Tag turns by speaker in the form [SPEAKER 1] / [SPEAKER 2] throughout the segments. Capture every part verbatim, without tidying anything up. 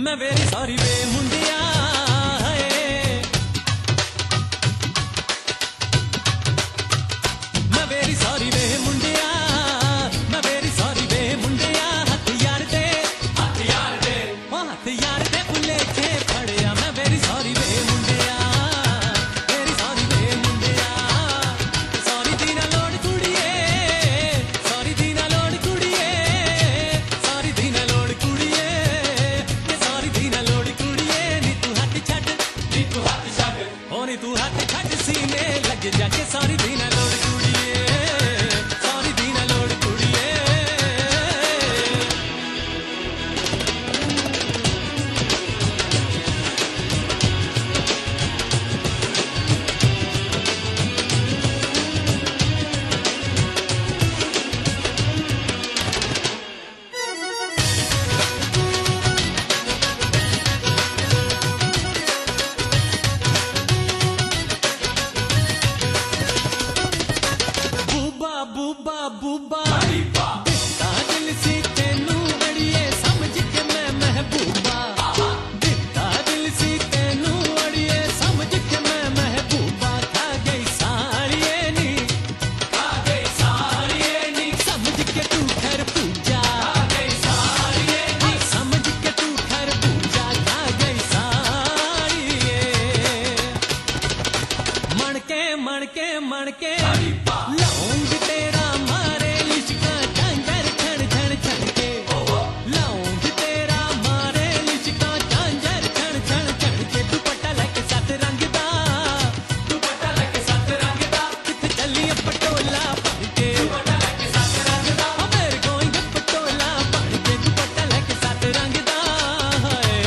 [SPEAKER 1] मैं very sorry वे मुंडिया है, मैं वेरी सॉरी वे मुंडिया, मैं वेरी सॉरी वे मुंडिया। हथियार दे हथियार दे ओ हथियार दे खुले थे फड़िया, मैं वेरी सॉरी वे मुंडिया, वेरी सॉरी वे मुंडिया। सॉरी दी ना लोड़ कुड़िए, सॉरी दी ना लोड़ कुड़िए, सॉरी दी ना लोड़ कुड़िए, सॉरी दी ना लोड़ कुड़िए। नी तू हाथ छੱਡ, नी तू हाथ छੱਡ, ओ नी तू हाथ छੱਡ सीने लग जाके। सॉरी दी ना लोड़ कुड़िए, सॉरी दी ना लोड़ कुड़िए। बूबा बूबा बूबा दिता दिल सी तेनू अड़िए, समझ के मैं महबूबा। दिता दिल सी तेनू अड़िए, समझ के मैं महबूबा। खा गई साड़िए नी, खा गई साड़िए नी, समझ के तू खर पूजा। खा गई साड़िए नी, समझ के तू खर पूजा। खा गई साड़िए मणके मणके मणके लौंग तेरा मारे लिचका झांझर छण छण छणके। लौंग तेरा मारे लिचका झांझर छण छण छणके। दुपट्टा लेके सत रंग दा, दुपट्टा लेके सत रंग दा, किथे चली पटोला भर के। दुपट्टा लेके सत रंग दा, मेरे गोइंग पटोला भर के। दुपट्टा लेके सत रंग दा हाय।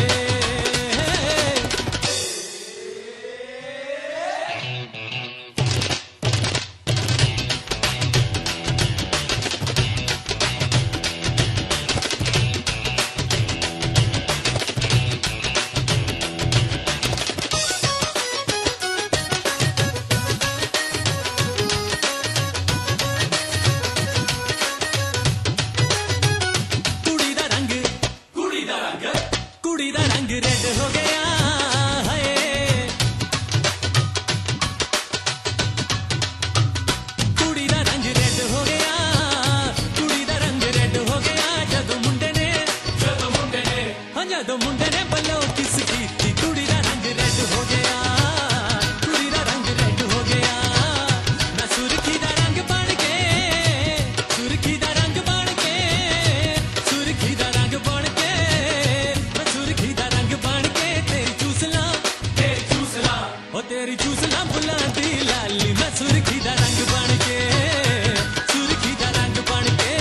[SPEAKER 1] कुड़ी दा रंग, कुड़ी दा रंग, कुड़ी दा रंग रेड हो गया है। कुड़ी दा रंग रेड हो गया, कुड़ी दा रंग रेड हो गया। जदों मुंडे ने, जदों मुंडे ने, हाँ जदों मुंडे ने बलो किस कीती। कुड़ी दा रंग रेड हो गया, कुड़ी दा रंग रेड हो गया। मैं सुर्खी दा रंग बन के, सुर्खी दा रंग बन के, सुर्खी दा रंग बन के, मैं सुर्खी दा रंग बन के। तेरी चूसला, तेरी चूसला, ओ तेरी चूसला बुलांदी लाली। मैं सुर्खी दा रंग बन के, सुर्खी दा रंग बन के।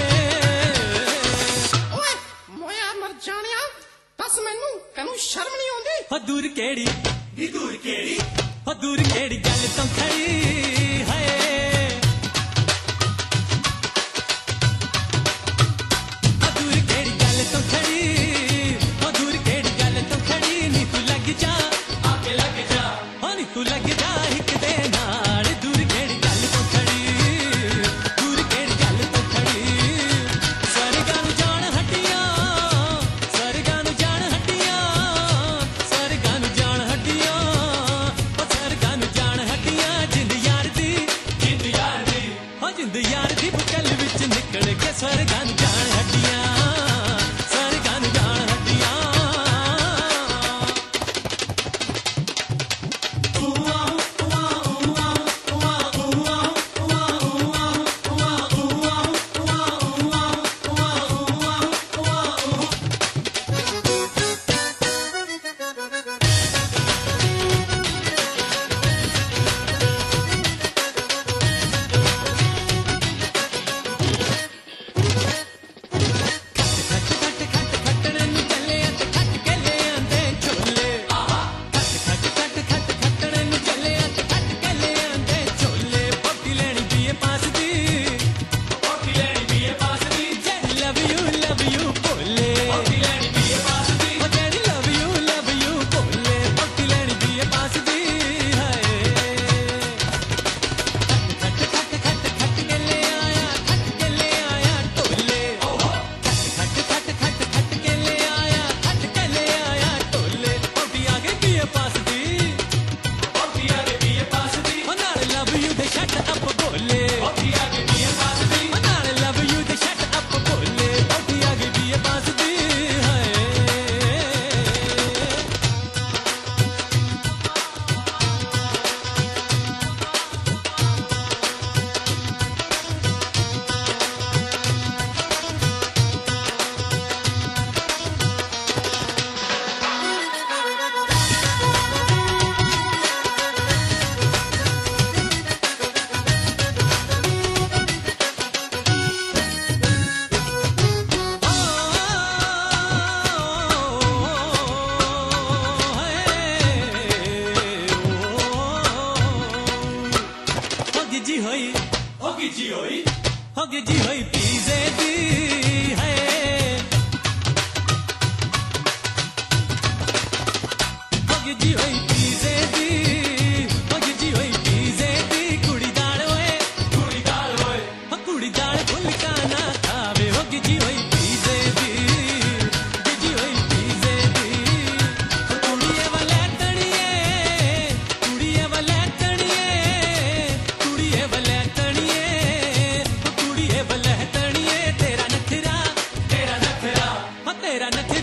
[SPEAKER 2] ਓਏ ਮੋਇਆ ਮਰ ਜਾਣਿਆ, ਦੱਸ ਮੈਨੂੰ ਤੈਨੂੰ ਸ਼ਰਮ ਨਹੀਂ ਆਉਂਦੀ?
[SPEAKER 1] ਹੋ ਦੂਰ ਕਿਹੜੀ, ਨੀ ਦੂਰ ਕਿਹੜੀ, ਹੋ ਦੂਰ ਕਿਹੜੀ ਗੱਲ ਤੋਂ ਖੜੀ ਹੈ। ਹੋ ਦੂਰ ਕਿਹੜੀ ਗੱਲ ਤੋਂ ਖੜੀ, ਹੋ ਦੂਰ ਕਿਹੜੀ ਗੱਲ ਤੋਂ ਖੜੀ। ਨੀ ਤੂੰ ਲੱਗ ਜਾ, ਆਕੇ ਲੱਗ ਜਾ, ਹੋ ਨੀ ਤੂੰ ਲੱਗ ਜਾ ਇੱਕ ਦੇ ਨਾਲ। ਦੂਰ ਕਿਹੜੀ ਗੱਲ ਤੋਂ ਖੜੀ, ਦੂਰ ਕਿਹੜੀ ਗੱਲ ਤੋਂ ਖੜੀ। ਸਰਗਾਂ ਨੂੰ ਜਾਣ ਹੱਡੀਆਂ, ਸਰਗਾਂ ਨੂੰ ਜਾਣ ਹੱਡੀਆਂ, ਸਰਗਾਂ ਨੂੰ ਜਾਣ ਹੱਡੀਆਂ, ਉਹ ਸਰਗਾਂ ਨੂੰ ਜਾਣ ਹੱਡੀਆਂ। ਜਿੰਦ ਯਾਰ ਦੀ, तेरा नखरा